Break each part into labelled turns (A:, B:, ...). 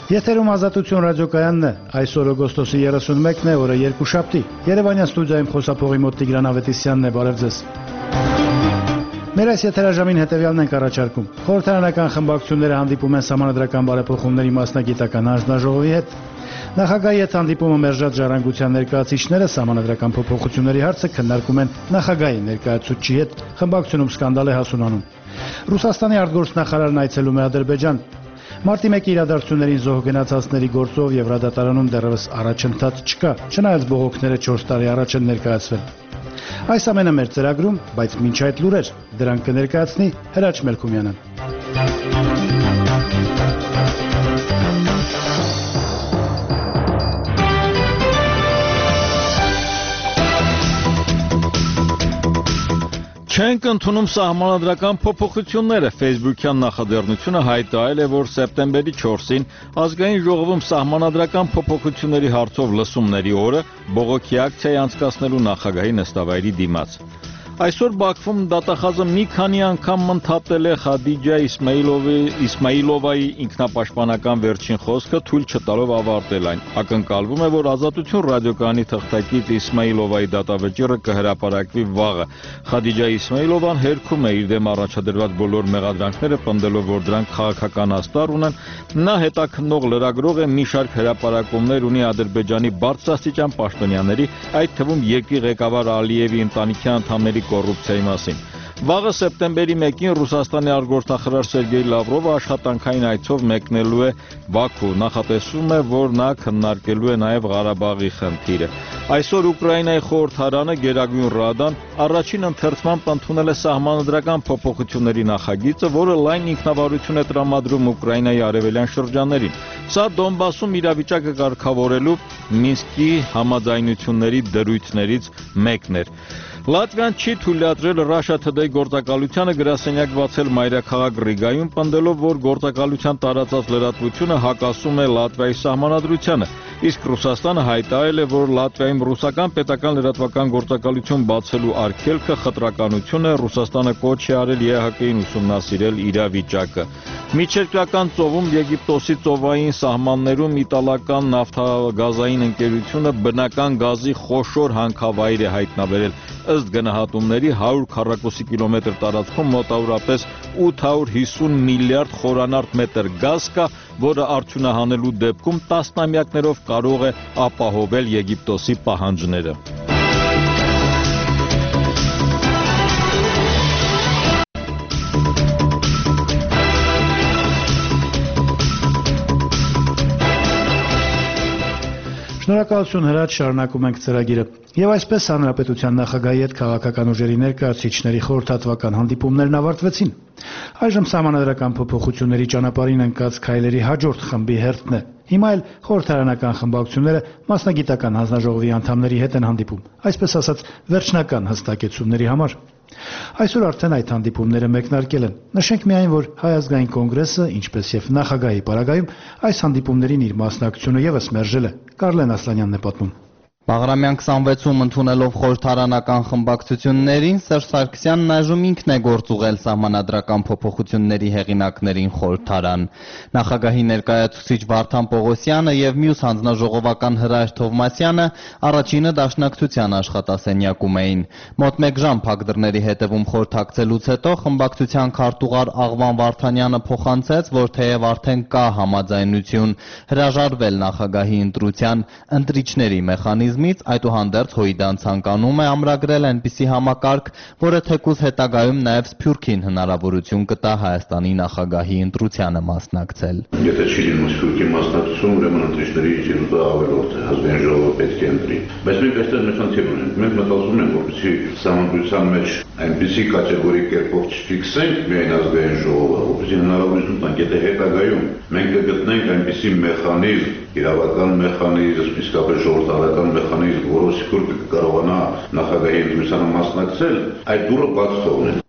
A: Եթերում ազատություն ռադիոկայանն է, այսօր օգոստոսի 31-ն է, օրը երկուշաբթի։ Երևանյան ստուդիայում խոսափողի մոտ Տիգրան Ավետիսյանն է, բարև ձեզ։ Մեր այս եթերաժամին հետևյալն ենք առաջարկում։ Խորհրդարանական խմբակցությունները հանդիպում են սահմանադրական բարեփոխումների մասնագիտական հանձնաժողովի հետ։ Նախագահի հետ հանդիպումը մերժած ժառանգության ներկայացուցիչները սահմանադրական փոփոխությունների հարցը քննարկում են նախագահի ներկայացուցչի հետ, խմբակցությունում սկանդալ է հասունանում։ Ռուսաստանի արտգործնախարարն այցելում է Ադրբեջան։ Մարտի 1-ի իրադարձություններին զոհ գնացածների գործով Եվրադատարանում դեռևս առաջընթաց չկա, չնայած բողոքները 4 տարի առաջ են ներկայացվել։ Այս ամենը մեր ծրագրում, բայց մինչ այդ լուրեր, դրանք կներկայացնի Հրաչ Մելքումյանը։
B: Չենք ընդունում սահմանադրական փոփոխությունները։ Facebook-յան նախաձեռնությունը հայտարարել է, որ սեպտեմբերի 4-ին ազգային ժողովում սահմանադրական փոփոխությունների հարցով լսումների օրը բողոքի ակցիա անցկացնելու նախագահի նստավայրի դիմաց։ Այսօր Բաքվում դատախազը մի քանի անգամ ընդհատել է Խադիջա Իսմայիլովայի ինքնապաշտպանական վերջին խոսքը, թույլ չտալով ավարտել այն։ Ակնկալվում է, որ Ազատություն ռադիոկայանի թղթակից Իսմայիլովայի դատավճիռը կհրապարակվի վաղը։ Խադիջա Իսմայիլովան հերքում է իր դեմ առաջադրված բոլոր մեղադրանքները, պնդելով, որ դրանք քաղաքական աստար ունեն։ Նա հետաքննող լրագրող է, մի շարք հրապարակումներ ունի Ադրբեջանի բարձրաստիճան պաշտոնյաների, այդ թվում երկրի ղեկավար Ալիևի ընտանիքի անդամների կոռուպցիայի մասին։ Վաղը սեպտեմբերի 1-ին Ռուսաստանի արտգործնախարար Սերգեյ Լավրովը աշխատանքային այցով մեկնելու է Բաքու։ Նախատեսվում է, որ նա քննարկելու է նաև Ղարաբաղի խնդիրը։ Այսօր Ուկրաինայի խորհրդարանը Գերագույն Ռադան առաջին ընթերցմամբ ընդունել է սահմանադրական փոփոխությունների նախագիծը, որը լայն ինքնավարություն է տրամադրում Ուկրաինայի արևելյան շրջաններին։ Սա Դոնբասում իրավիճակը կարգավորելու Մինսկի համաձայնությունների դրույթներից մեկն էր։ Լատվիան չի թույլատրել Russia Today գործակալությանը գրասենյակ բացել մայրաքաղաք Ռիգայում, պնդելով, որ գործակալության տարածած լրատվությունը հակասում է Լատվիայի սահմանադրությանը, իսկ Ռուսաստանը հայտարարել է, որ Լատվիայում ռուսական պետական լրատվական գործակալություն բացելու արգելքը խտրականություն է, Ռուսաստանը կոչ է արել ԵԱՀԿ-ին ուսումնասիրել իրավիճակը։ Միջերկրական ծովում Եգիպտոսի ծովային սահմաններում իտալական նավթագազային ընկերությունը բնական գազի խոշոր հանքավայր է հայտնաբերել։ Ըստ գնահատումների 100 քառակուսի կիլոմետր տարածքում մոտավորապես 850 միլիարդ խորանարդ մետր գազ կա, որը արդյունահանելու դեպքում տասնամյակներով կարող է ապահովել Եգիպտոսի պահանջները։
A: Շնորհակալություն Հրաչ, շարունակում ենք ծրագիրը։ Եվ այսպես Հանրապետության նախագահի հետ քաղաքական ուժերի ներկայացուցիչների խորհրդատվական հանդիպումներն ավարտվեցին։ Այժմ սահմանադրական փոփոխությունների ճանապարհին ընկած քայլերի հաջորդ խմբի հերթն է։ Հիմա էլ խորհրդարանական խմբակցությունները մասնագիտական հանձնաժողովի անդամների հետ են հանդիպում, այսպես ասած վերջնական հստակեցումների համար։ Այսօր արդեն այդ հանդիպումները մեկնարկել են։ Նշենք միայն, որ Հայ ազգային կոնգրեսը, ինչպես եւ նախագահի պարագայում, այս հանդիպումներին իր մասնակցությունը եւս մերժել է։ Կարլեն Ասլանյանն է պատմում։
C: Մաղրամյան 26-ում ընդունելով խորհրդարանական խմբակցություններին, Սերժ Սարգսյանն այժմ ինքն է գործ ուղղել սահմանադրական փոփոխությունների հեղինակներին խորհրդարան։ Նախագահի ներկայացուցիչ Վարդան Պողոսյանը եւ մյուս հանձնաժողովական Հրաչ Թովմասյանը առաջինը դաշնակցության աշխատասենյակում էին։ Մոտ 1 ժամ փակ դռների հետևում խորհրդակցելուց հետո խմբակցության քարտուղար Աղվան Վարդանյանը փոխանցեց, որ թեև արդեն կա համաձայնություն հրաժարվել նախագահի ընտրության ընտրիչների մեխանիզմից, այդուհանդերձ Հույդան ցանկանում է ամրագրել այնպիսի համակարգ, որը թեկուզ հետագայում նաև Սփյուռքին հնարավորություն կտա Հայաստանի նախագահի ընտրությանը մասնակցել։
D: Եթե չի լինում Սփյուռքի մասնակցություն, ուրեմն ընտրիչների ինստիտուտը ավելորդ է, ազգային ժողովը պետք է ընտրի։ Բայց մենք այստեղ մի խնդիր ունենք։ Մենք մտածում ենք, որպեսզի սահմանադրության մեջ այնպիսի կատեգորիկ կերպով չֆիքսենք միայն ազգային ժողովը, որպեսզի հնարավորություն տանք, եթե հետագայում մենք կգտնենք այնպիսի մեխանիզմ, իրավական մեխանիզմ, իսկապես ժողովրդական մեխանիզմ, որով Սփյուռքը կարողանա նախագահի ընտրությանը մասնակցել, այդ դուռը բաց թողնել։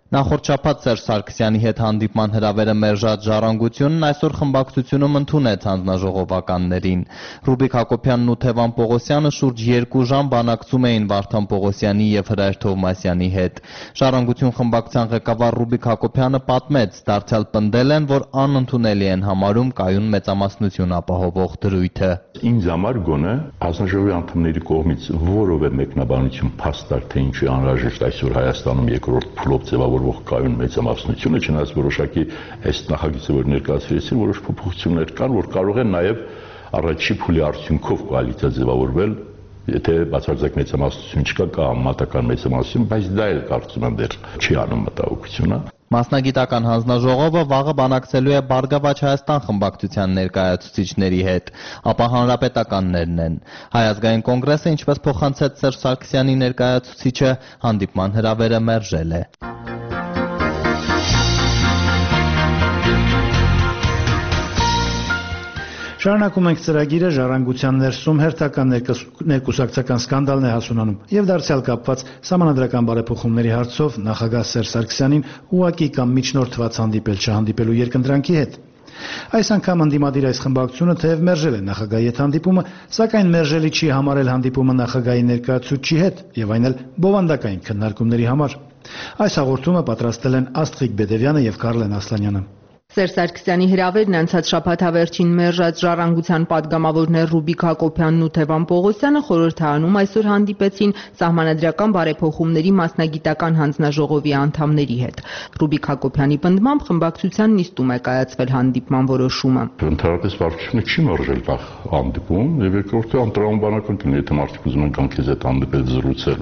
C: Նախորդ շաբաթ Սերժ Սարգսյանի հետ հանդիպման հրավերը մերժած Ժառանգությունն այսօր խմբակցությունում ընդունեց հանձնաժողովականներին։ Ռուբիկ Հակոբյանն ու Թևան Պողոսյանը շուրջ 2 ժամ բանակցում էին Վարդան Պողոսյանի եւ Հրայր Թովմասյանի հետ։ Ժառանգություն խմբակցության ղեկավար Ռուբիկ Հակոբյանը պատմեց, դարձյալ պնդել են, որ անընդունելի են համարում կայուն մեծամասնություն ապահովող դրույթը։
E: Ինձ համար գոնե հանձնաժողովի անդամների կողմից որևէ մեկնաբանություն փաստար թե ինչու անհրաժեշտ այսօր Հայաստանում երկրորդ փուլով ձևավորվող կայուն մեծամասնությունը, չնայած որոշակի այս նախագիծը, որ ներկայացրեցին, որոշ փոփոխություններ կան, որ կարող են նաև առաջի փուլի արդյունքով կոալիցիա ձևավորվել, եթե բացարձակ մեծամասնություն չկա, կա համեմատական մեծամասնություն, բայց դա էլ կարծում եմ դեռ չի անում մտահոգությունը։
C: Մասնագիտական հանձնաժողովը վաղը բանակցելու է Բարգավաճ Հայաստան խմբակցության ներկայացուցիչների հետ, ապա հանրապետականներն են։ Հայ ազգային կոնգրեսը, ինչպես փոխանցեց Սերժ Սարգսյանի ներկայացուցիչը, հանդիպման հրավերը մերժել է։
A: Շարունակում ենք ծրագիրը Ժառանգության ներսում հերթական ներկուսակցական սկանդալն է հասունանում եւ դարձյալ կապված սահմանադրական բարեփոխումների հարցով նախագահ Սերժ Սարգսյանին ուղղակի կամ միջնորդված հանդիպել չհանդիպելու երկընտրանքի հետ։ Այս անգամ ընդդիմադիր այս խմբակցությունը թեև մերժել է նախագահի հետ հանդիպումը, սակայն մերժելի չի համարել հանդիպումը նախագահի ներկայացուցչի հետ եւ այն էլ բովանդակային քննարկումների համար։ Այս հաղորդումը պատրաստել են Աստղիկ Բեդևյանը եւ Կարլեն Ասլանյանը։
F: Սերժ Սարգսյանի հրավերն անցած շաբաթավերջին մերժած Ժառանգության պատգամավորներ Ռուբիկ Հակոբյանն ու Թևան Պողոսյանը խորհրդարանում այսօր հանդիպեցին սահմանադրական բարեփոխումների մասնագիտական հանձնաժողովի անդամների հետ։ Ռուբիկ Հակոբյանի պնդմամբ խմբակցության նիստում է կայացվել հանդիպման որոշումը։
E: Ընդհանրապես վարչությունը չի մերժել նախ հանդիպում եւ երկրորդը անտրամաբանական կլինի, եթե մարդիկ ուզում են կյանքից հետ հանդիպել զրուցել։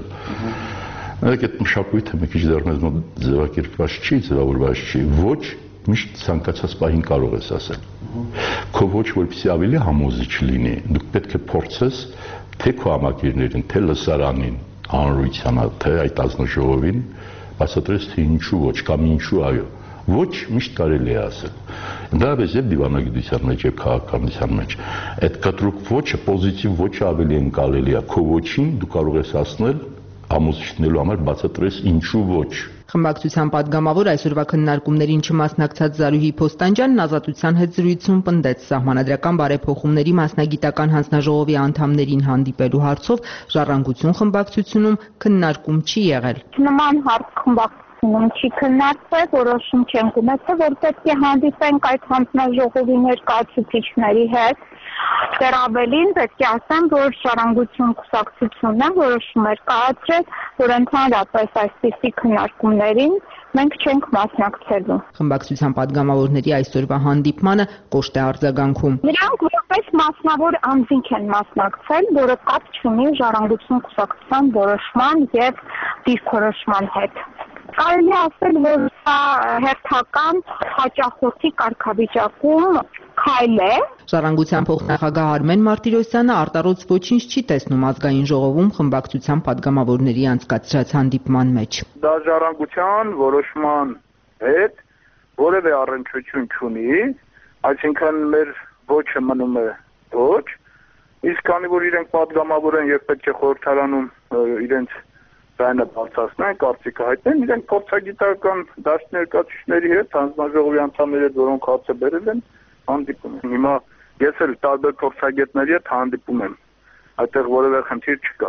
E: Այդ մշակույթը մի քիչ դեռ մեզ մոտ ձևակերպված չի, ձևավորված չի, ոչ միշտ ցանկացած պահին կարող ես ասել։ Քո ոչ որպեսզի ավելի համոզիչ լինի, դու պետք է փորձես թե քո համակիրներին, թե լսարանին, հանրությանը, թե այդ ազնաժողովին բացատրես թե ինչու ոչ կամ ինչու այո։ Ոչ միշտ կարելի է ասել։ Դրանից եւ դիվանագիտության մեջ եւ քաղաքականության մեջ այդ կտրուկ ոչը պոզիտիվ ոչը ավելի ընկալելի է։ Քո ոչին դու կարող ես ասնել համոզիչնելու համար բացատրես ինչու ոչ։
F: Խմբակցության պատգամավոր այսօրվա քննարկումներին չմասնակցած Զարուհի Փոստանջյանն Ազատության հետ զրույցում պնդեց սահմանադրական բարեփոխումների մասնագիտական հանձնաժողովի անդամներին հանդիպելու հարցով Ժառանգություն խմբակցությունում քննարկում չի եղել։
G: Նման հարց խմբակցությունում չի քննարկվել, որոշում չենք ունեցել, որ պետք է հանդիպենք այդ հանձնաժողովի ներկայացուցիչների հետ։ Դեռ ավելին պետք է ասեմ, որ Ժառանգություն կուսակցությունն որոշումներ կայացրել, որ ընդհանրապես այսպիսի քննարկումներին մենք չենք մասնակցելու։
F: Խմբակցության պատգամավորների այսօրվա հանդիպմանը կոշտ է արձագանքում։
G: Նրանք որպես մասնավոր անձինք են մասնակցել, որը կապ չունի Ժառանգություն կուսակցության որոշման եւ դիրքորոշման հետ։ Կարելի է ասել, որ սա հերթական հաճախորդի կարգավիճակում քայլ է։
F: Ժառանգության փոխնախագահ Արմեն Մարտիրոսյանը արտառոց ոչինչ չի տեսնում ազգային ժողովում խմբակցության պատգամավորների անցկացրած հանդիպման մեջ։
H: Դա Ժառանգության որոշման հետ որևէ առնչություն չունի, այսինքն մեր ոչը մնում է ոչ, իսկ քանի որ իրենք պատգամավոր են եւ պետք է խորհրդարանում իրենց բանը բարձրացնեն, կարծիքը հայտնեն, իրենք փորձագիտական դաշտ ներկայացուցիչների հետ, հանձնաժողովի անդամների հետ, որոնք հարցը բերել են, հանդիպում են։ Հիմա ես էլ տարբեր փորձագետների հետ հանդիպում եմ, այդտեղ որևէ խնդիր չկա։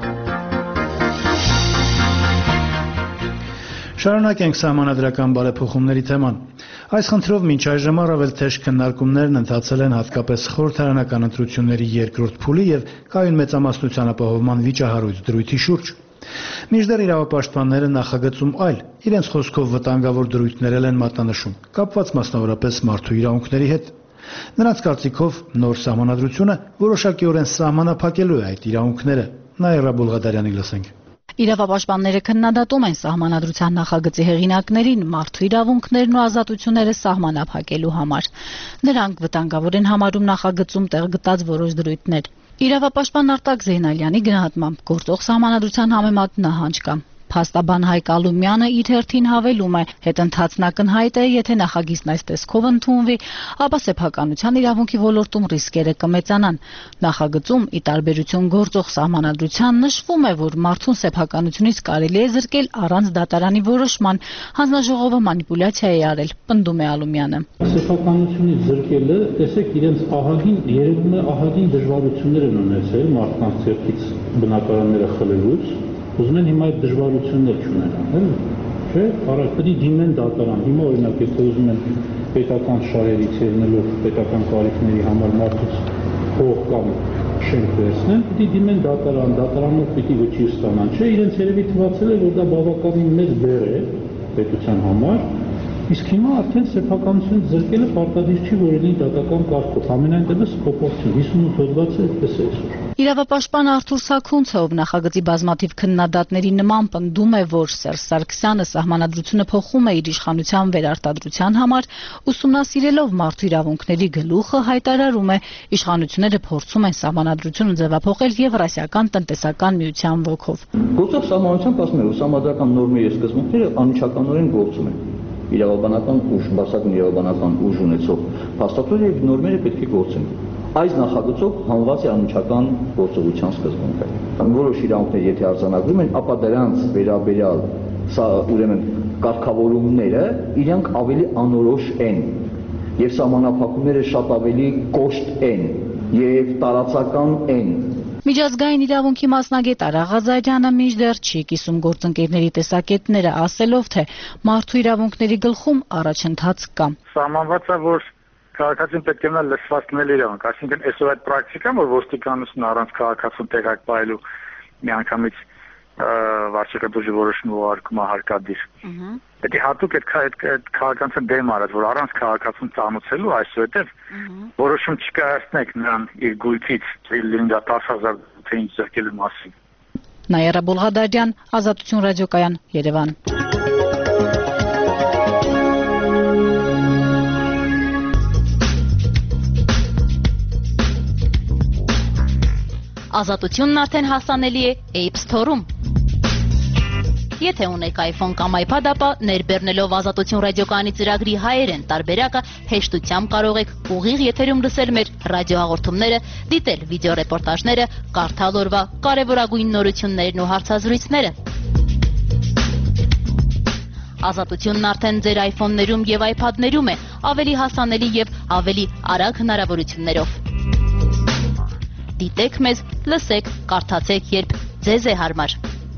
A: Շարունակենք սահմանադրական բարեփոխումների թեման։ Այս խնդրով մինչ այժմ առավել թեժ քննարկումներն ընթացել են հատկապես խորհրդարանական ընտրությունների երկրորդ փուլի եւ կայուն մեծամասնության ապահովման վիճահարույց դրույթի շուրջ։ Մինչդեռ իրավապաշտպանները նախագծում այլ, իրենց խոսքով վտանգավոր դրույթներ են մատնանշում, կապված մասնավորապես մարդու իրավունքների հետ։ Նրանց կարծիքով նոր սահմանադրությունը որոշակիորեն սահմանափակելու է այդ իրավունքները։ Նաիրա Բուլղադարյանի լսենք։
I: Իրավապաշտպանները քննադատում են սահմանադրության նախագծի հեղինակներին մարդու իրավունքներն ու ազատությունները սահմանափակելու համար։ Նրանք վտանգավոր են համարում նախագծում տեղ գտած որոշ դրույթներ։ Իրավապաշտպան Արտակ Զեյնալյանի գնահատմամբ գործող սահմանադրության համեմատ նահանջ կա։ Փաստաբան Հայկ Ալումյանը իր հերթին հավելում է, հետընթացն ակնհայտ է, եթե նախագիծն այս տեսքով ընդունվի, ապա սեփականության իրավունքի ոլորտում ռիսկերը կմեծանան։ Նախագծում, ի տարբերություն գործող սահմանադրության, նշվում է, որ մարդուն սեփականությունից կարելի է զրկել առանց դատարանի որոշման։ Հանձնաժողովը մանիպուլյացիա է արել, պնդում է Ալումյանը։
J: Սեփականությունից զրկելը, տեսեք, իրենց երևում է ահագին դժվարություններ են ունեցել մարդկանց ձեռքից բնակարանները խլելուց, ուզում են հիմա այդ դժվարություններ չունենան, չէ՞, առաքելի դիմեն դատարան։ Հիմա օրինակ, եթե ուզում են պետական շահերից ելնելով պետական կարիքների համար մարդուց փող կամ շենք վերցնեն, պիտի դիմեն դատարան, դատարանով պիտի վճիռ ստանան, չէ՞, իրենց երևի թվացել է, որ դա բավականին մեծ բեռ է պետության համար, իսկ հիմա արդեն սեփականությունից զրկելը պարտադիր չի, որ լինի դատական կարգով, ամենայն դեպս փոփոխություն 58 հոդվածը այդպես է այսօր։
I: Իրավապաշտպան Արթուր Սաքունցը, ով նախագծի բազմաթիվ քննադատների նման պնդում է, որ Սերժ Սարգսյանը սահմանադրությունը փոխում է իր իշխանության վերարտադրության համար, ուսումնասիրելով մարդու իրավունքների գլուխը, հայտարարում է, իշխանությունները փորձում են սահմանադրությունը ձևափոխել Եվրասիական տնտեսական միության ոգով։
K: Գործող սահմանադրությամբ ասում է, որ սահմանադրական նորմերի եւ սկզբունքները անմիջականորեն գործում են։ Իրավաբանական ուժ, բարձրագույն իրավաբանական ուժ ունեցող փաստաթղթերը եւ նորմերը պետք է գործեն։ Այս նախագծով հանված է անմիջական գործողության սկզբունքը։ Որոշ իրավունքներ եթե արձանագրում են, ապա դրանց վերաբերյալ ուրեմն կարգավորումները իրանք ավելի անորոշ են եւ սահմանափակումները շատ ավելի կոշտ են եւ տարածական են։
I: Միջազգային իրավունքի մասնագետ Արա Ղազարյանը մինչդեռ չի կիսում գործընկերների տեսակետները, ասելով, թե մարդու իրավունքների գլխում առաջընթաց կա։
H: Սահմանված է, որ քաղաքացին պետք է մնա լսված լինել իրավունք, այսինքն այսօր այդ պրակտիկան, որ ոստիկանությունը առանց քաղաքացուն տեղակ պահելու միանգամից վարչակարգի որոշում ուղարկում է հարկադիր։ Պետք է հատուկ այդ քաղաքացուն դեմ արած, որ առանց քաղաքացուն ծանոթելու այսուհետև որոշում չկայացնեք նրան իր գույքից, լինի դա 10,000 թե ինչ զրկելու մասին։
I: Նայերա Բոլղադարյան, Ազատություն ռադիոկայան, Երևան։
L: Ազատությունն արդեն հասանելի է App Store-ում։ Եթե ունեք iPhone կամ iPad, ապա ներբեռնելով Ազատություն ռադիոկայանի ծրագրի հայերեն տարբերակը հեշտությամբ կարող եք ուղիղ եթերում լսել մեր ռադիոհաղորդումները, դիտել վիդեոռեպորտաժները, կարդալ օրվա կարևորագույն նորություններն ու հարցազրույցները։ Ազատությունն արդեն ձեր iPhone-ներում եւ iPad-ներում է, ավելի հասանելի եւ ավելի արագ հնարավորություններով։ Դիտեք մեզ, լսեք, կարդացեք, երբ ձեզ է հարմար։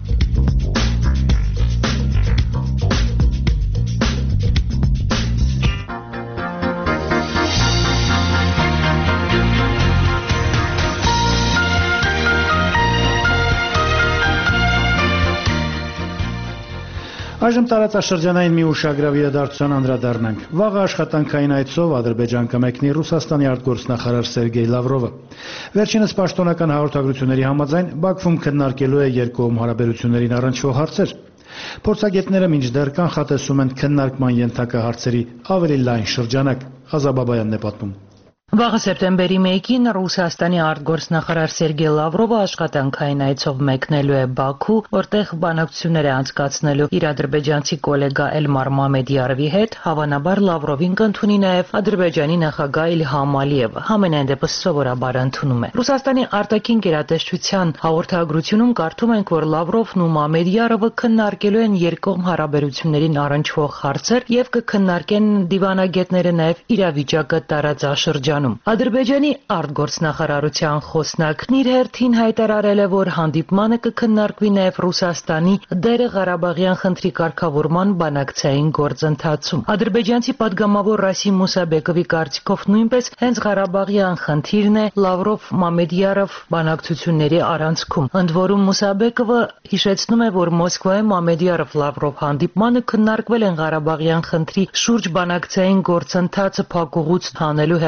A: Այժմ տարածաշրջանային մի ուշագրավ իրադարձության անդրադառնանք։ Վաղը աշխատանքային այցով Ադրբեջան կմեկնի Ռուսաստանի արտգործնախարար Սերգեյ Լավրովը։ Վերջինս պաշտոնական հաղորդագրությունների համաձայն Բաքվում քննարկելու է երկկողմ հարաբերություններին առնչվող հարցեր։ Փորձագետները մինչդեռ կանխատեսում են քննարկման ենթակա հարցերի ավելի լայն շրջանակ։ Ղազաբաբայանն է պատմում։
M: Վաղը սեպտեմբերի 1-ին Ռուսաստանի արտգործնախարար Սերգեյ Լավրովը աշխատանքային այցով մեկնելու է Բաքու, որտեղ բանակցություններ է անցկացնելու իր ադրբեջանցի գոլեգա Էլմար Մամեդիարովի հետ, հավանաբար Լավրովին կընդունի նաև Ադրբեջանի նախագահ Իլհամ Ալիևը, համենայն դեպս սովորաբար ընդունում է։ Ռուսաստանի արտաքին գերատեսչության հաղորդագրությունում կարդում ենք, որ Լավրովն ու Մամեդիարովը քննարկելու են երկկողմ հարաբերություններին առնչվող հարցեր եւ կքննարկեն դիվանագետները նաև իրավիճակը տարածաշրջանում։ Ադրբեջանի արտգործնախարարության խոսնակն իր հերթին հայտարարել է, որ հանդիպմանը կքննարկվի նաև Ռուսաստանի դերը Ղարաբաղյան խնդրի կարգավորման բանակցային գործընթացում։ Ադրբեջանցի падգամավոր Ռասիմ Մուսաբեկովի կարծիքով նույնպես հենց Ղարաբաղյան խնդիրն է Լավրով-Մամեդիարով բանակցությունների առանցքում։ Ընդ որում Մուսաբեկովը հիշեցնում է, որ Մոսկվայում Մամեդիարով-Լավրով հանդիպմանը քննարկվել են Ղարաբաղյան խնդրի շուրջ բանակցային գործընթացը փակուղուց հանելու հեռանկար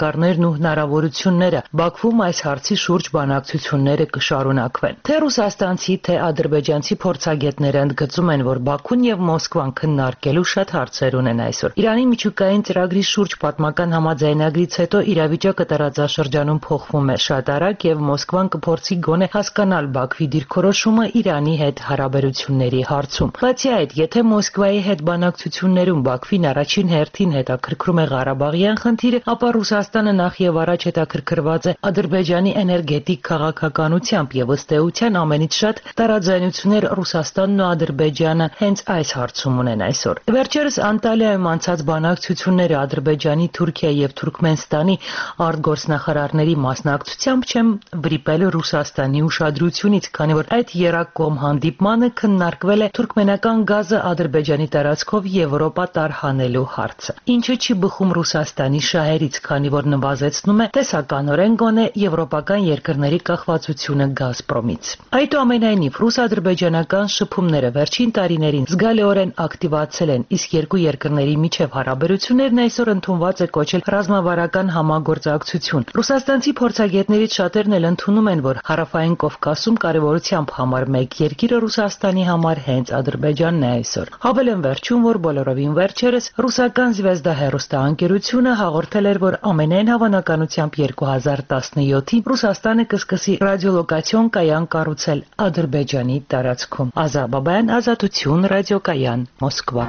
M: ճանապարհներն ու հնարավորությունները։ Բաքվում այս հարցի շուրջ բանակցությունները կշարունակվեն։ Թե ռուսաստանցի, թե ադրբեջանցի փորձագետները ընդգծում են, որ Բաքուն եւ Մոսկվան քննարկելու շատ հարցեր ունեն այսօր։ Իրանի միջուկային ծրագրի շուրջ պատմական համաձայնագրից հետո իրավիճակը տարածաշրջանում փոխվում է շատ արագ եւ Մոսկվան կփորձի գոնե հասկանալ Բաքվի դիրքորոշումը Իրանի հետ հարաբերությունների հարցում։ Բացի այդ, եթե Մոսկվայի հետ բանակցություններում Բաքվին առաջին հերթին հետաքրքրում է Ղարաբաղյան խնդիրը, ապա Ռուսաստանը նախ եւ առաջ հետաքրքրված է Ադրբեջանի էներգետիկ քաղաքականությամբ եւ ըստ էության ամենից շատ տարաձայնություններ Ռուսաստանն ու Ադրբեջանը հենց այս հարցում ունեն այսօր։ Վերջերս Անտալիայում անցած բանակցությունները Ադրբեջանի, Թուրքիայի եւ Թուրքմենստանի արտգործնախարարների մասնակցությամբ չեմ վրիպել Ռուսաստանի ուշադրությունից, քանի որ այդ երակողմ հանդիպմանը քննարկվել է թուրքմենական գազը Ադրբեջանի տարածքով Եվրոպա տարհանելու հարցը, ինչը չի բխում Ռուսաստանի շահերից, քանի որ նվազեցնում է տեսականորեն գոնե եվրոպական երկրների կախվածությունը Գազպրոմից։ Այդուամենայնիվ, ռուս-ադրբեջանական շփումները վերջին տարիներին զգալիորեն ակտիվացել են, իսկ երկու երկրների միջև հարաբերություններն այսօր ընդունված է կոչել ռազմավարական համագործակցություն։ Ռուսաստանցի փորձագետներից շատերն էլ ընդունում են, որ Հարավային Կովկասում կարևորությամբ համար մեկ երկիրը Ռուսաստանի համար հենց Ադրբեջանն է այսօր։ Հավելեմ վերջում, որ բոլորովին վերջերս ռուսական Զվեզդա հեռուստաընկերությունը հաղորդել էր, որ ամենայն հավանականությամբ 2017-ին Ռուսաստանը կսկսի ռադիոլոկացիոն կայան կառուցել Ադրբեջանի տարածքում։ Ազա Բաբայան, Ազատություն, ռադիոկայան, Մոսկվա։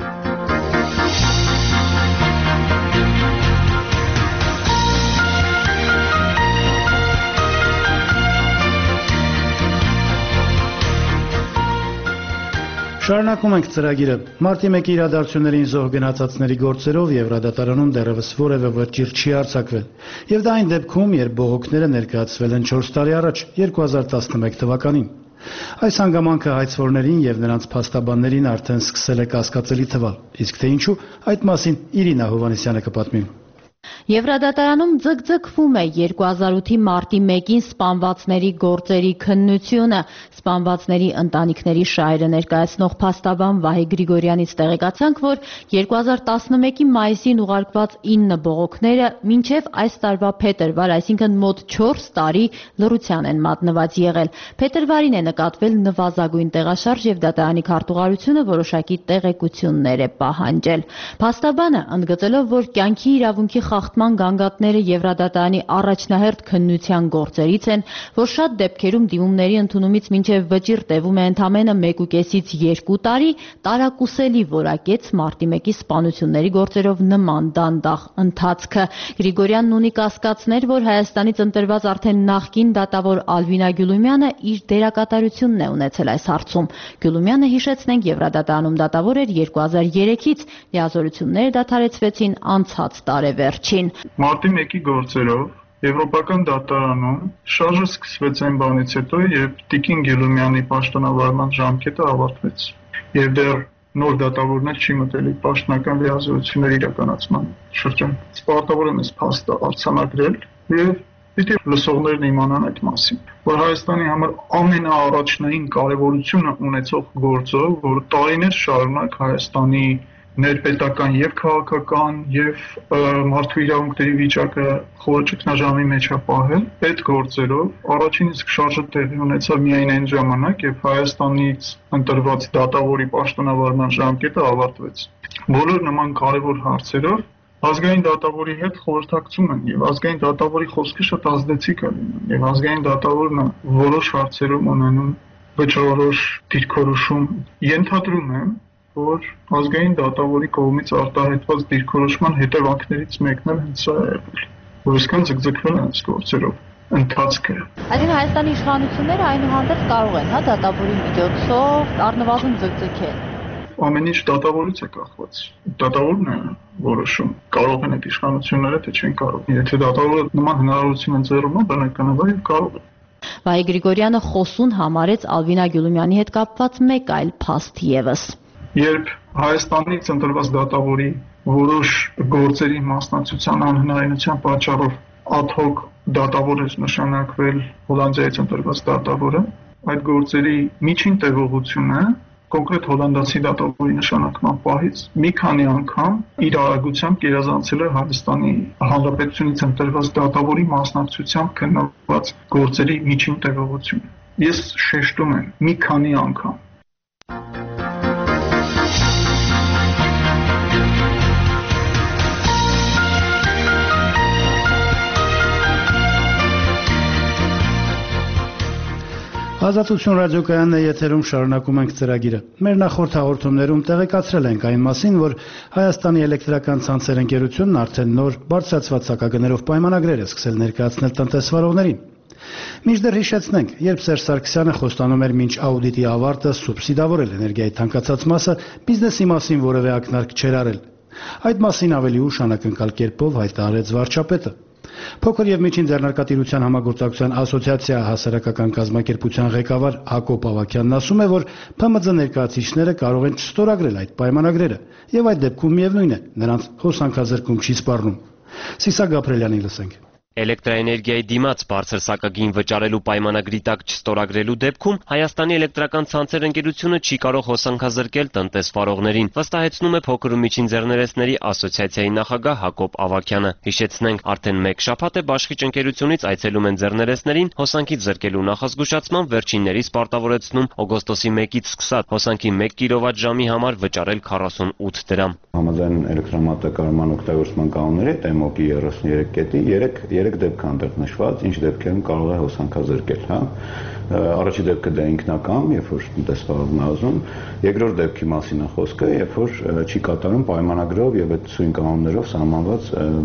A: Շարունակում ենք ծրագիրը։ Մարտի 1-ի իրադարձություններին զոհ գնացածների գործերով Եվրադատարանում դեռևս որևէ վճիռ չի արձակվել։ Եվ դա այն դեպքում, երբ բողոքները ներկայացվել են 4 տարի առաջ, 2011 թվականին։ Այս հանգամանքը հայցվորներին եւ նրանց փաստաբաններին արդեն սկսել է կասկածելի թվալ։ Իսկ թե ինչու, այդ մասին Իրինա Հովհաննիսյանը կպատմի։
L: Եվրադատարանում ձգձգվում է 2008-ի մարտի 1-ին սպանվածների գործերի քննությունը։ Սպանվածների ընտանիքների շահերը ներկայացնող փաստաբան Վահե Գրիգորյանից տեղեկացանք, որ 2011-ի մայիսին ուղարկված 9 բողոքները մինչև այս տարվա փետրվար, այսինքն մոտ 4 տարի լռության են մատնված եղել։ Փետրվարին է նկատվել նվազագույն տեղաշարժ եւ դատարանի քարտուղարությունը որոշակի տեղեկություններ է պահանջել։ Փաստաբանը ընդգծելով, որ կյանքի իրավունքի խախտման գանգատները Եվրադատարանի առաջնահերթ քննության գործերից են, որ շատ դեպքերում դիմումների ընդունումից մինչև վճիռ տևում է ընդամենը 1.5-ից 2 տարի, տարակուսելի որակեց մարտի 1-ի սպանությունների գործերով նման դանդաղ ընթացքը։ Գրիգորյանն ունի կասկածներ, որ Հայաստանից ընտրված արդեն նախկին դատավոր Ալվինա Գյուլումյանը իր դերակատարությունն է ունեցել այս հարցում։ Գյուլումյանը, հիշեցնենք, Եվրադատարանում դատավոր էր 2003-ից, լիազորությունները դադարեցվեցին անցած տարեվերջին։
N: Մարտի 1-ի գործերով Եվրոպական դատարանում շարժը սկսվեց այն բանից հետո, երբ Տիկին Գյուլումյանի պաշտոնավարման ժամկետը ավարտվեց, եւ դեռ նոր դատավորներ չի մտել պաշտոնական լիազորությունների իրականացման շրջան։ Պարտավոր եմ այս փաստը արձանագրել եւ պիտի լսողներն իմանան այդ մասին, որ Հայաստանի համար ամենաառաջնային կարևորությունը ունեցող գործը, որ տարիներ շարունակ Հայաստանի ներպետական եւ քաղաքական եւ մարդու իրավունքների վիճակը խորաճգնաժամի մեջ է պահել, այդ գործերով առաջին իսկ շարժը տեղի ունեցավ միայն այն ժամանակ, երբ Հայաստանից ընտրված դատավորի պաշտոնավարման ժամկետը ավարտվեց։ Բոլոր նման կարևոր հարցերով ազգային դատավորի հետ խորհրդակցում են եւ ազգային դատավորի խոսքը շատ ազդեցիկ է լինում եւ ազգային դատավորն որոշ հարցերում ունենում վճռորոշ դիրքորոշում։ Ենթադրում եմ, որ ազգային դատավորի կողմից արտահայտված դիրքորոշման հետևանքներից մեկն էլ հենց սա է եղել, որ այսքան ձգձգվել են այս գործերով ընթացքը։
L: Այսինքն Հայաստանի իշխանությունները այնուհանդերձ կարող են, դատավորի միջոցով առնվազն ձգձգել։
N: Ամեն ինչ դատավորից է կախված։ Դատավորն է որոշում, կարող են այդ իշխանությունները, թե չեն կարող։ Եթե դատավորը նման հնարավորություն ընձեռում է, բնականաբար կարող է։
L: Վահե Գրիգորյանը խոսուն համարեց Ալվինա Գյուլումյանի հետ կապված մեկ այլ փաստ եւս։
N: Երբ Հայաստանից ընտրված դատավորի որոշ գործերի մասնակցության անհնարինության պատճառով ad hoc դատավոր էր նշանակվել Հոլանդիայից ընտրված դատավորը, այդ գործերի միջին տևողությունը կոնկրետ հոլանդացի դատավորի նշանակման պահից մի քանի անգամ իր արագությամբ գերազանցել է Հայաստանի Հանրապետությունից ընտրված դատավորի մասնակցությամբ քննված գործերի միջին տևողությունը։ Ես շեշտում եմ մի քանի անգամ։
A: Ազատություն ռադիոկայանն է եթերում, շարունակում ենք ծրագիրը։ Մեր նախորդ հաղորդումներում տեղեկացրել ենք այն մասին, որ Հայաստանի էլեկտրական ցանցեր ընկերությունն արդեն նոր բարձրացված սակագներով պայմանագրեր է սկսել ներկայացնել տնտեսվարողներին։ Մինչդեռ հիշեցնենք, երբ Սերժ Սարգսյանը խոստանում էր մինչ աուդիտի ավարտը սուբսիդավորել էներգիայի թանկացած մասը, բիզնեսի մասին որևէ ակնարկ չէր արել։ Այդ մասին ավելի ուշ անակնկալ կերպով հայտարարեց վարչապետը։ Փոքր եւ միջին ձեռնարկատիրության համագործակցության ասոցիացիա հասարակական կազմակերպության ղեկավար Հակոբ Ավագյանն ասում է, որ ՓՄԶ ներկայացուցիչները կարող են չստորագրել այդ պայմանագրերը, եւ այդ դեպքում միևնույն է, նրանց հոսանքազրկում չի սպառնում։ Սիսա Գաբրելյանի լսենք։
O: Էլեկտրաէներգիայի դիմաց բարձր սակագին վճարելու պայմանագրի տակ չստորագրելու դեպքում Հայաստանի էլեկտրական ցանցեր ընկերությունը չի կարող հոսանքազրկել տնտեսվարողներին, վստահեցնում է փոքր ու միջին ձեռներեցների ասոցիացիայի նախագահ Հակոբ Ավագյանը։ Հիշեցնենք, արդեն 1 շաբաթ է բաշխիչ ընկերությունից այցելում են ձեռներեցներին հոսանքից զրկելու նախազգուշացման վերջիններից պարտավորեցնում օգոստոսի 1-ից սկսած հոսանքի 1 կիլովատ-ժամի համար վճարել 48 դրամ։
P: Համաձայն էլեկտրամատակարարման օգտագործման կանոնների TEMOC-ի 33 կետի 3 դեպք այնտեղ նշված, ինչ դեպքերում կարող է հոսանքազրկել, հա։ Առաջի դեպքը դա ինքնական, երբ որ տնտեսվարողն է ուզում, երկրորդ դեպքի մասին է խոսքը, երբ որ չի կատարում պայմանագրով եւ այդ սույն կանոններով սահմանված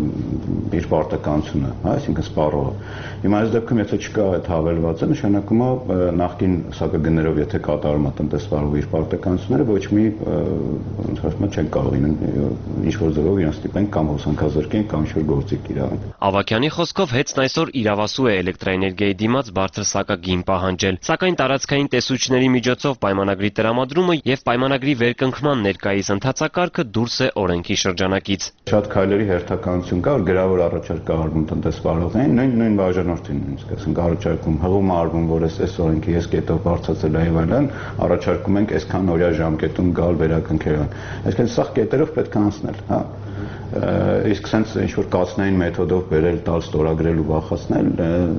P: իր պարտականությունը, հա, այսինքն սպառողը։ Հիմա այս դեպքում եթե չկա այդ հավելվածը, նշանակում է նախկին սակագներով եթե կատարում է տնտեսվարողը իր պարտականությունները, ոչ մի ոնց ասում չեն կարող ինչ որ ձևով իրեն ստիպեն կամ հոսանքազրկեն կամ ինչ որ գործիք իրավեն։
O: Ավագյանի խոսքով հեծն այսօր իրավասու է էլեկտրաէներգիայի դիմաց բարձր սակագին պահանջել, սակայն տարածքային տեսուչների միջոցով պայմանագրի տրամադրումը եւ պայմանագրի վերկնքման ներկայիս ընթացակարգը դուրս է օրենքի շրջանակից։
P: Շատ քայլերի հերթականություն կա, որ գրավոր առաջարկ կա արվում տնտեսվարողներին, նույն բաժանորդին նույնիսկ, ասենք առաջարկում հղում արվում, որ այս օրենքի այս կետով բարձրացել է եւ այլն, առաջարկում ենք այսքան օրյա ժամկետում գալ վերակնքել։ Այսինքն սա կետերով պետք է անցնել, հա։ Իսկ sense ինչ որ կացնային մեթոդով բերել, տալ, ստորագրել ու վախացնել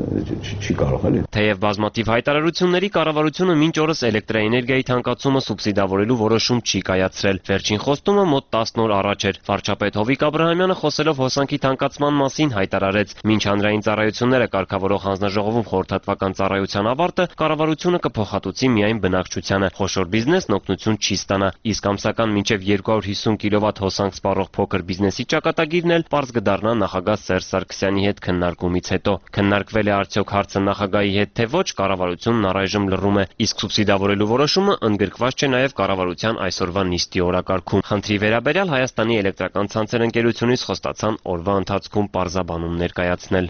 P: չի կարող էլի։
O: Թեև բազմաթիվ հայտարարությունների կառավարությունը մինչ օրս էլեկտրաէներգիայի թանկացումը սուբսիդավորելու որոշում չի կայացրել։ Վերջին խոստումը մոտ 10 օր առաջ էր։ Վարչապետ Հովիկ Աբրահամյանը խոսելով հոսանքի թանկացման մասին հայտարարեց, մինչ հանրային ծառայությունները կարգավորող հանձնաժողովում խորհրդատվական ծառայության ավարտը կառավարությունը կփոխհատուցի միայն բնակչությանը։ Խոշոր բիզնեսն օգնություն չի ստանա, իսկ ամսական մինչև 250 կիլովատ հոսանք սպառող փոքր բիզնեսի ճակատագիրն էլ պարզ կդառնա նախագահ Սերժ Սարգսյանի հետ քննարկումից հետո։ Քննարկվել է արդյոք հարցը նախագահի հետ թե ոչ, կառավարությունն առայժմ լռում է, իսկ սուբսիդավորելու որոշումը ընդգրկված չէ նաև կառավարության այսօրվա նիստի օրակարգում։ Խնդրի վերաբերյալ Հայաստանի էլեկտրական ցանցեր ընկերությունից խոստացան օրվա ընթացքում պարզաբանում ներկայացնել։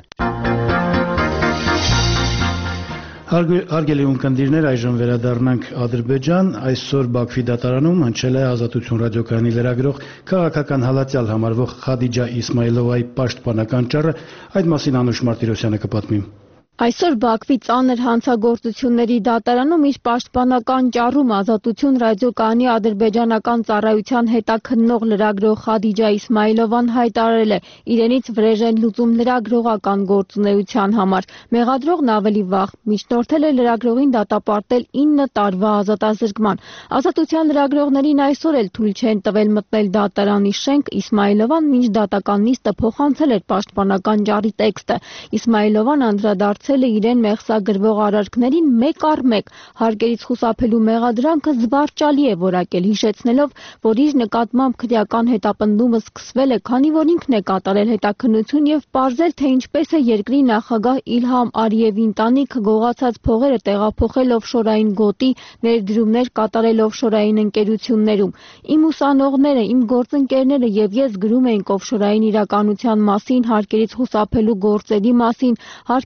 A: Հարգելի ունկնդիրներ, այժմ վերադառնանք Ադրբեջան։ Այսօր Բաքվի դատարանում հնչել է Ազատություն ռադիոկայանի լրագրող քաղաքական հալածյալ համարվող Խադիջա Իսմայլովայի պաշտպանական ճառը, այդ մասին Անուշ Մարտիրոսյանը կպատմի։
Q: Այսօր Բաքվի ծանր հանցագործությունների դատարանում իր պաշտպանական ճառում Ազատություն ռադիոկայանի ադրբեջանական ծառայության հետաքննող լրագրող Խադիջա Իսմայլովան հայտարարել է իրենից վրեժեն լուծում լրագրողական գործունեության համար։ Մեղադրողն ավելի վաղ միջնորդել է լրագրողին դատապարտել 9 տարվա ազատազրկման։ Ազատության լրագրողներին այսօր էլ թույլ չեն տվել մտնել դատարանի շենք։ Իսմայլովան մինչ դատական նիստը փոխանցել էր պաշտպանական ճառի տեքստը։ Իսմայլովան անդրադարձել է իրեն մեղսագրվող արարքներին մեկ առ մեկ, հարկերից խուսափելու մեղադրանքը զվարճալի է որակել, հիշեցնելով, որ իր նկատմամբ քրեական հետապնդումը սկսվել է, քանի որ ինքն է կատարել հետաքննություն եւ պարզել, թե ինչպես է երկրի նախագահ Իլհամ Ալիևի ընտանիքը գողացած փողերը տեղափոխել օֆշորային գոտի, ներդրումներ կատարել օֆշորային ընկերություններում։ Իմ ուսանողները, իմ գործընկերները եւ ես գրում էինք օֆշորային իրականության մասին, հարկերից խուսափելու գործերի մասին, հարկերից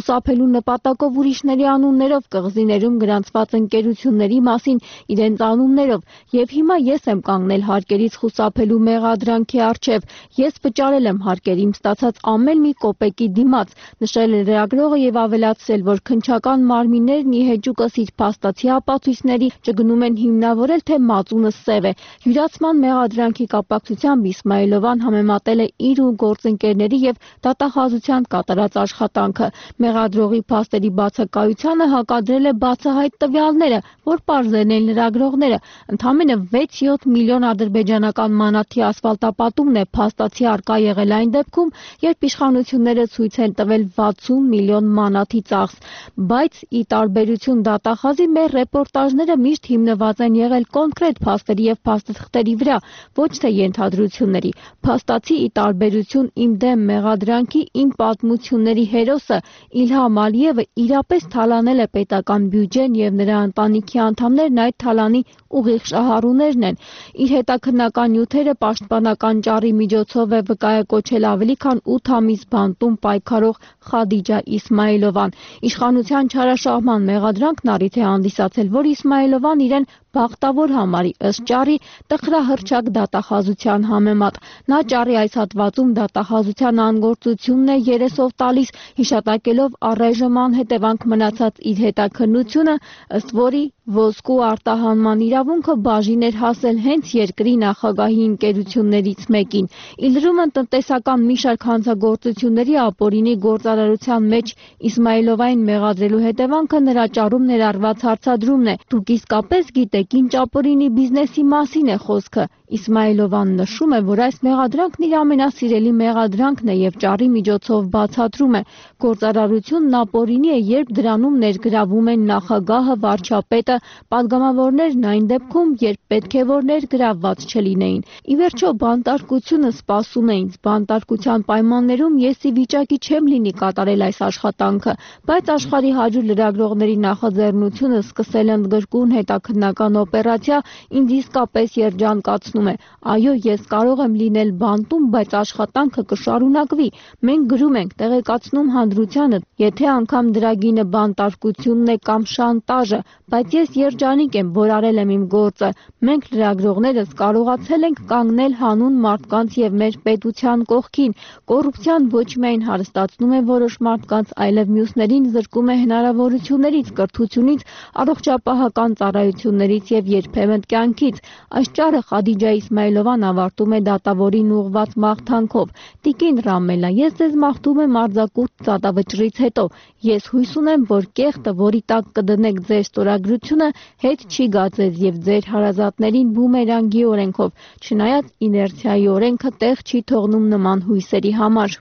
Q: խուսափելու նպատակով ուրիշների անուններով կղզիներում գրանցված ընկերությունների մասին իրենց անուններով, եւ հիմա ես եմ կանգնել հարկերից խուսափելու մեղադրանքի առջև։ Ես վճարել եմ հարկերիմ ստացած ամեն մի կոպեկի դիմաց, նշել է լրագրողը եւ ավելացրել, որ քննչական մարմիններն ի հեճուկս իր փաստացի ապացույցների չգնում են հիմնավորել, թե մածունը սև է։ Յուրացման մեղադրանքի կապակցությամբ Իսմայիլովան համեմատել է իր ու գործընկերների եւ դատախազության կատարած աշխատանքը։ Մեղադրողի փաստերի բացակայությանը հակադրել է բացահայտ տվյալները, որ պարզել են լրագրողները։ Ընդամենը 6-7 միլիոն ադրբեջանական մանաթի ասֆալտապատումն է փաստացի արկա եղել այն դեպքում, երբ իշխանությունները ցույց են տվել 60 միլիոն մանաթի ծախս, բայց ի տարբերություն դատախազի մեր ռեպորտաժները միշտ հիմնված են եղել կոնկրետ փաստերի եւ փաստաթղթերի վրա, ոչ թե ենթադրությունների։ Փաստացի ի տարբերություն իմ դեմ մեղադրանքի, իմ պատմությունների հերոսը Իլհամ Ալիևը իրապես թալանել է պետական բյուջեն եւ նրա ընտանիքի անդամներն այդ թալանի ուղիղ շահառուներն են։ Իր հետաքննական նյութերը պաշտպանական ճառի միջոցով է վկայակոչել ավելի քան 8 ամիս բանտում պայքարող Խադիջա Իսմայիլովան։ Իշխանության չարաշահման մեղադրանքն առիթ է հանդիսացել, որ Իսմայիլովան իրեն բախտավոր համարի ըստ ճառի տխրահռչակ դատախազության համեմատ։ Նա ճառի այս հատվածում դատախազության անգործությունն է երեսով տալիս, հիշատակելով առայժմ անհետևանք մնացած իր հետաքննությունը, ըստ որի ոսկու արտահանման իրավունքը բաժին էր հասել հենց երկրի նախագահի ընկերություններից մեկին։ Ի լրումն տնտեսական մի շարք հանցագործությունների ապօրինի գործարարության մեջ Իսմայիլովային մեղադրելու հետևանքը նրա ճառում ներառված հարցադրումն է։ Դուք իսկապես գիտեք ինչ ապօրինի բիզնեսի մասին է խոսքը։ Իսմայիլովան նշում է, որ այս մեղադրանքն իր ամենասիրելի մեղադրանքն է եւ ճառի միջոցով բացատրում է։ Գործարարությունն ապօրինի է, երբ դրանում ներգրավում են նախագահը, վարչապետը, падգամավորներն այն դեպքում, երբ պետք է որ ներգրավված չլինեին։ Ի վերջո բանտարկությունը սպասում է ինձ։ Բանտարկության պայմաններում ես ի վիճակի չեմ լինի կատարել այս աշխատանքը, բայց աշխարհի 100 լրագրողների նախաձեռնությունը սկսել ընդգրկուն հետաքննական օպերացիա ինձ իսկապես երջանկացնում է։ Այո, ես կարող եմ լինել բանտում, բայց աշխատանքը կշարունակվի։ Մենք գրում ենք, տեղեկացնում հանրությանը, եթե անգամ դրա գինը բանտարկությունն է կամ շանտաժը, բայց ես երջանիկ եմ, որ արել եմ իմ գործը։ Մենք լրագրողներս կարողացել ենք կանգնել հանուն մարդկանց եւ մեր պետության կողքին։ Կոռուպցիան ոչ միայն հարստացնում է որոշ մարդկանց, այլև մյուսներին զրկում է հնարավորություններից, կրթությունից, առողջապահական ծառայություններից եւ երբեմն կյանքից։ Այս ճառը Խադիջա Իսմայիլովան ավարտում է դատավորին ուղղված մաղթանքով. Տիկին Ռամելա, ես ձեզ մաղթում եմ արձակուրդ ծատավճռից հետո։ Ես հույս ունեմ, որ կեղտը, որի տակ կդնեք ձեր ստորագրությունը, հետ չի գա ձեզ եւ ձեր հարազատներին բումերանգի օրենքով, չնայած իներցիայի օրենքը տեղ չի թողնում նման հույսերի համար։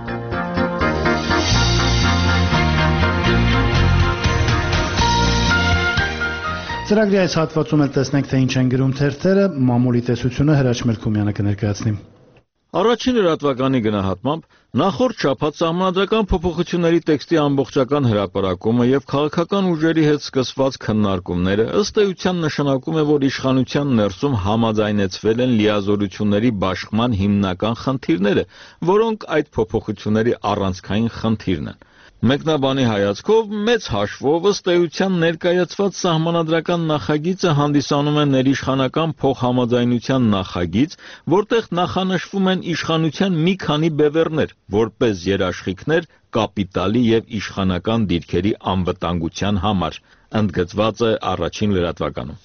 A: Ծրագրի այս հատվածում էլ տեսնենք, թե ինչ են գրում թերթերը, մամուլի տեսությունը Հրաչ Մելքումյանը կներկայացնի։
B: Առաջին լրատվականի գնահատմամբ նախորդ շաբաթ սահմանադրական փոփոխությունների տեքստի ամբողջական հրապարակումը եւ քաղաքական ուժերի հետ սկսված քննարկումները ըստ էության նշանակում է, որ իշխանության ներսում համաձայնեցվել են լիազորությունների բաշխման հիմնական խնդիրները, որոնք այդ փոփոխությունների առանցքային խնդիրն են։ Մեկնաբանի հայացքով մեծ հաշվով ըստ էության ներկայացված սահմանադրական նախագիծը հանդիսանում է ներիշխանական փոխհամաձայնության նախագիծ, որտեղ նախանշվում են իշխանության մի քանի բևեռներ, որպես երաշխիքներ կապիտալի եւ իշխանական դիրքերի անվտանգության համար, ընդգծված է առաջին լրատվականում։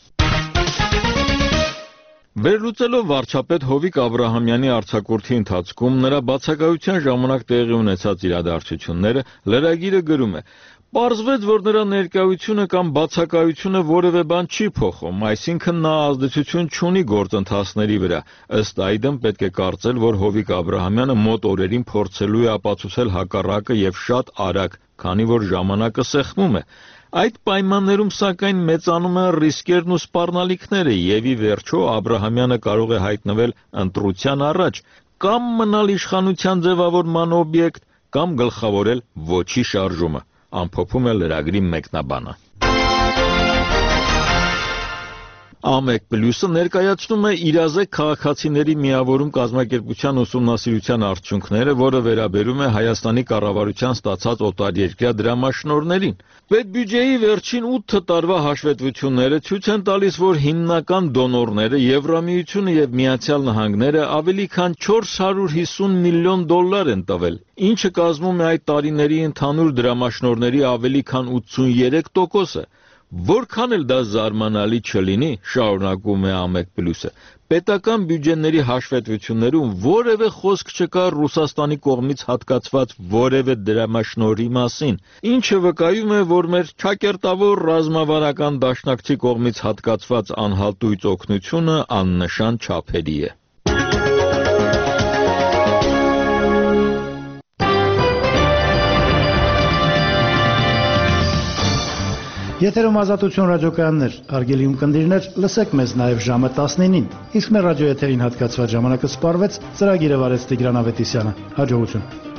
B: Վերլուծելով վարչապետ Հովիկ Աբրահամյանի արձակուրդի ընթացքում նրա բացակայության ժամանակ տեղի ունեցած իրադարձությունները լրագիրը գրում է. Պարզվեց, որ նրա ներկայությունը կամ բացակայությունը որևէ բան չի փոխում, այսինքն նա ազդեցություն չունի գործընթացների վրա։ Ըստ այդմ պետք է կարծել, որ Հովիկ Աբրահամյանը մոտ օրերին փորձելու է ապացուցել հակառակը եւ շատ արագ, քանի որ ժամանակը սեղմում է։ Այդ պայմաններում սակայն մեծանում են ռիսկերն ու սպառնալիքները եւ ի վերջո Աբրահամյանը կարող է հայտնվել ընտրության առաջ կամ մնալ իշխանության ձևավորման օբյեկտ կամ գլխավորել ոչի շարժումը, ամփոփում է լրագրի մեկնաբանը։ Ամեկ Պլյուսը ներկայացնում է իրազեկ քաղաքացիների միավորում կազմակերպության ուսումնասիրության արդյունքները, որը վերաբերում է Հայաստանի կառավարության ստացած օտարերկրյա դրամաշնորհներին։ Պետբյուջեի վերջին 8 տարվա հաշվետվությունները ցույց են տալիս, որ հիմնական դոնորները Եվրամիությունը եւ Միացյալ Նահանգները ավելի քան $450 միլիոն են տվել, ինչը կազմում է այդ տարիների ընդհանուր դրամաշնորհների ավելի քան 83%-ը։ Որքան էլ դա զարմանալի չլինի, շարունակում է Ամեկ Պլյուսը, պետական բյուջեների հաշվետվություններում որևէ խոսք չկա Ռուսաստանի կողմից հատկացված որևէ դրամաշնորհի մասին, ինչը վկայում է, որ մեր ճակերտավոր ռազմավարական դաշնակցի կողմից հատկացված անհատույց օգնությունը աննշան չափերի է։
A: Եթերում Ազատություն ռադիոկայաններ, հարգելի ունկնդիրներ, լսեք մեզ նաև ժամը 19-ին, իսկ մեր ռադիոեթերին հատկացված ժամանակը սպառվեց, ծրագիրը վարեց Տիգրան Ավետիսյանը, հաջողություն։